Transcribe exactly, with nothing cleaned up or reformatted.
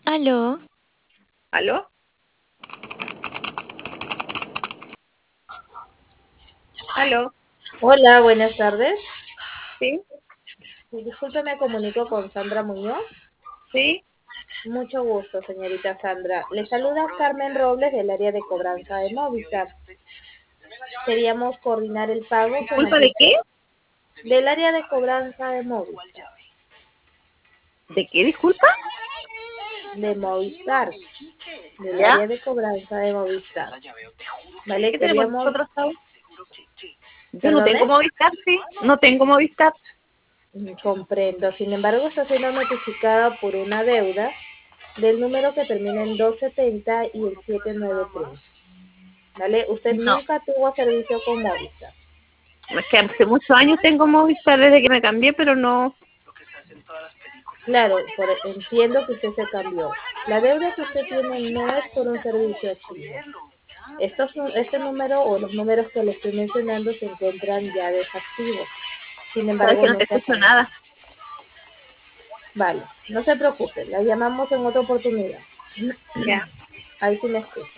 Aló, ¿Aló? ¿Aló? Hola, buenas tardes. ¿Sí? Disculpe, me comunico con Sandra Muñoz. ¿Sí? Mucho gusto, señorita Sandra. Le saluda Carmen Robles del área de cobranza de Movistar. Queríamos coordinar el pago con la ¿Culpa de qué? del área de cobranza de Movistar. ¿De qué, disculpa? De Movistar, del ¿Ya? área de cobranza de Movistar. ¿Vale? ¿Qué tenemos Queríamos, nosotros ahora? Yo no perdone, tengo Movistar, sí. No tengo Movistar. Mm, comprendo. Sin embargo, está siendo notificada por una deuda del número que termina en doscientos setenta y el setecientos noventa y tres. ¿Vale? Usted No. nunca tuvo servicio con Movistar. Es que hace muchos años tengo Movistar desde que me cambié, pero no. Claro, por- entiendo que usted se cambió. La deuda que usted tiene no es por un servicio activo. Estos, nu- este número o los números que le estoy mencionando se encuentran ya desactivos. Sin Sabes embargo, que no no te se ha escucho pagado. nada. Vale, no se preocupe, la llamamos en otra oportunidad. Ya. Ahí sí me escucha.